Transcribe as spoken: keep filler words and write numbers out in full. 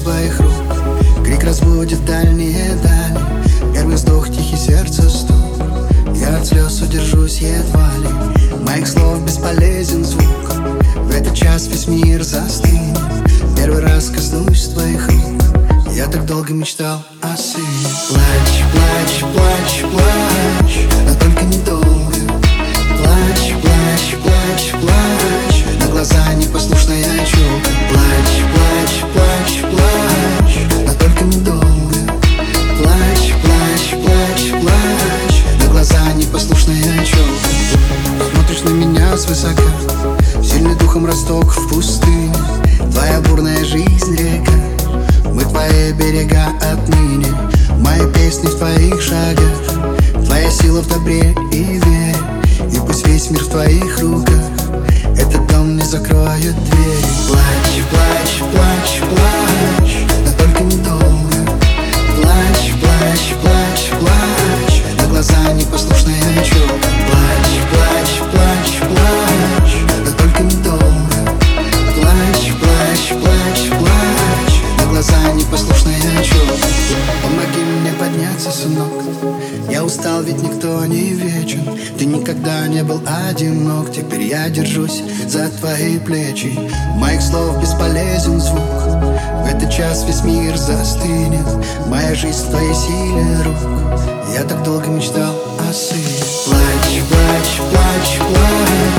твоих рук. Крик разбудит дальние дали, первый вздох, тихий сердце стук. Я от слез удержусь едва ли, моих слов бесполезен звук. В этот час весь мир застынет, первый раз коснусь твоих рук. Я так долго мечтал о сыне. Плачь, плачь, плачь, плачь, но только недолго. Плачь, плачь, плачь, плачь, на глаза непослушная челка. Плачь, плачь, плачь, плачь, но только недолго. Плачь, плачь, плачь, плачь, на глаза непослушная челка. Смотришь на меня свысока, сильный духом росток в пустыне. Твоя бурная жизнь река, мы твои берега отныне. Мои песни в твоих шагах, твоя сила в добре и вере. И пусть весь мир в твоих руках, этот дом не закроет двери. Плачь, плачь, плачь, плачь, но только недолго. Плачь, плачь, плачь, плачь, на глаза непослушная челка. Плачь, плачь, плачь, плачь, но только недолго. Плачь, плачь, плачь, плачь, на глаза непослушная челка. Помоги мне подняться, сынок, я устал, ведь никто не вечен. Ты никогда не был одинок, теперь я держусь за твои плечи. Моих слов бесполезен звук, в этот час весь мир застынет. Моя жизнь в твоей силе рук, я так долго мечтал о сыне. Плачь, плачь, плачь, плачь,